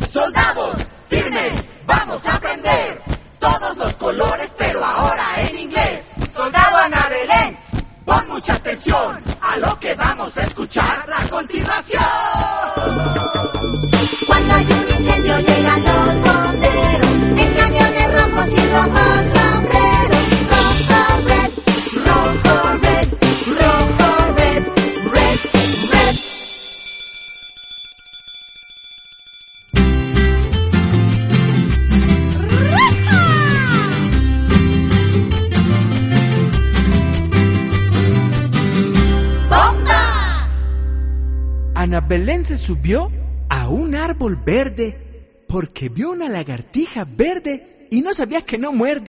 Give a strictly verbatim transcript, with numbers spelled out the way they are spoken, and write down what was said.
Soldados, firmes, vamos a aprender todos los colores, pero ahora en inglés. Soldado Ana Belén, pon mucha atención a lo que vamos a escuchar a continuación. Cuando hay un incendio llegan los bomberos en camiones rojos y rojos sombreros. Rojo, red, rojo, red, rojo, red, red, red. ¡Bomba! Ana Belén se subió a un árbol verde porque vio una lagartija verde y no sabía que no muerde.